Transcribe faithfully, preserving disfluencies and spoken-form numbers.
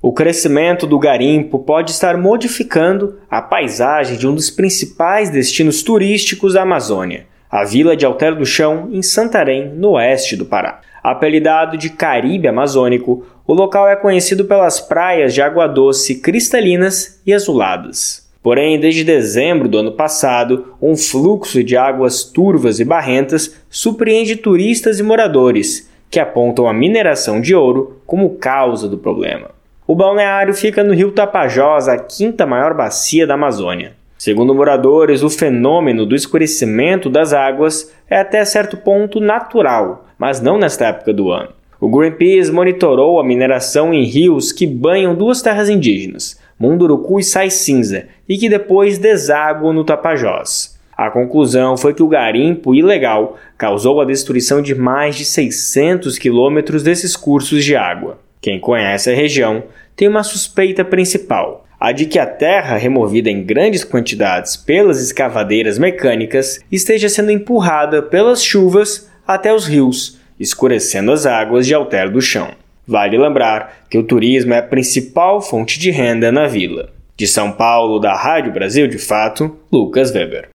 O crescimento do garimpo pode estar modificando a paisagem de um dos principais destinos turísticos da Amazônia, a vila de Alter do Chão, em Santarém, no oeste do Pará. Apelidado de Caribe Amazônico, o local é conhecido pelas praias de água doce cristalinas e azuladas. Porém, desde dezembro do ano passado, um fluxo de águas turvas e barrentas surpreende turistas e moradores, que apontam a mineração de ouro como causa do problema. O balneário fica no rio Tapajós, a quinta maior bacia da Amazônia. Segundo moradores, o fenômeno do escurecimento das águas é até certo ponto natural, mas não nesta época do ano. O Greenpeace monitorou a mineração em rios que banham duas terras indígenas, Munduruku e Sai Cinza, e que depois desaguam no Tapajós. A conclusão foi que o garimpo ilegal causou a destruição de mais de seiscentos quilômetros desses cursos de água. Quem conhece a região tem uma suspeita principal, a de que a terra removida em grandes quantidades pelas escavadeiras mecânicas esteja sendo empurrada pelas chuvas até os rios, escurecendo as águas de Alter do Chão. Vale lembrar que o turismo é a principal fonte de renda na vila. De São Paulo, da Rádio Brasil de Fato, Lucas Weber.